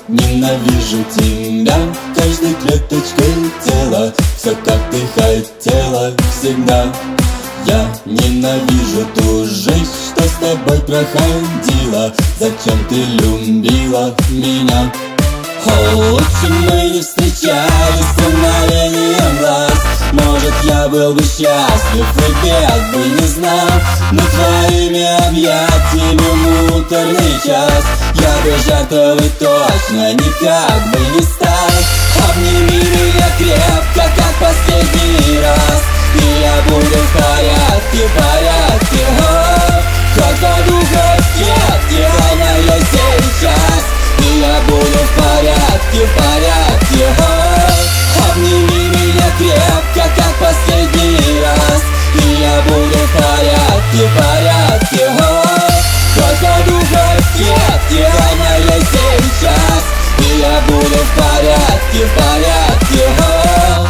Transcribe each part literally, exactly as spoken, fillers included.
ненавижу тебя каждой клеточкой тела. Все как ты хотела всегда. Я ненавижу ту жизнь, что с тобой проходила. Зачем ты любила меня? О, лучше мы не встречались с мгновением глаз. Может, я был бы счастлив и бед бы не знал. Но твоими объятиями муторный час я бы жертвовать точно никак бы не стал. Обними меня крепко, как последний раз, и я буду в порядке, в порядке. О, хоть подушка в сетке, она я сейчас, и я буду в порядке, в порядке. О, обними меня крепко, как последний раз, и я буду в порядке, в порядке. О, хоть подушка в сетке, она я сейчас, и я буду в порядке, в порядке. О.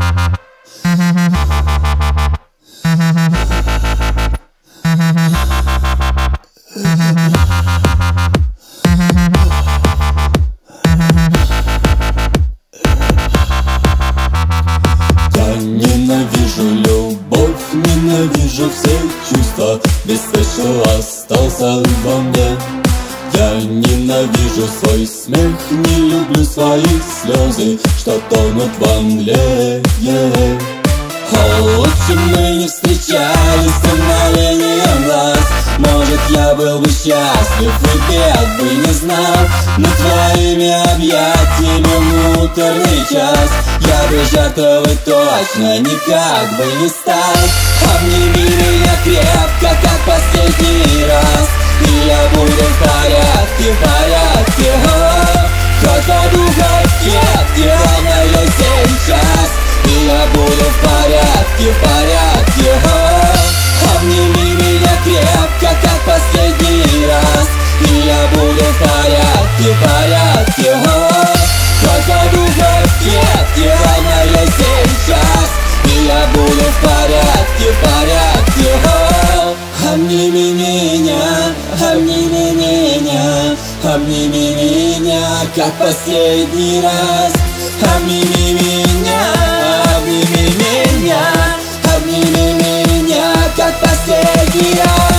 Я ненавижу любовь, ненавижу все чувства, весь свет, что остался во мне. Я ненавижу свой смех, не люблю свои слезы, что тонут во мгле. Yeah. О, лучше мы не встречались с мгновением глаз. Может, я был бы счастлив и бед бы не знал. Но твоими объятиями муторный час я бы жертвовать точно никак бы не стал. Обними меня крепко, как последний раз, и я буду в порядке, в порядке. О, хоть подушка в сетке, она я сейчас, и я буду в порядке, в порядке. О, обними меня крепко, как последний раз, и я буду в порядке, в порядке. О, хоть подушка в сетке, она я сейчас, и я буду в порядке, в порядке. О, обними меня, обними меня, обними меня, как последний раз. Обними меня, обними меня, обними меня, как последний раз.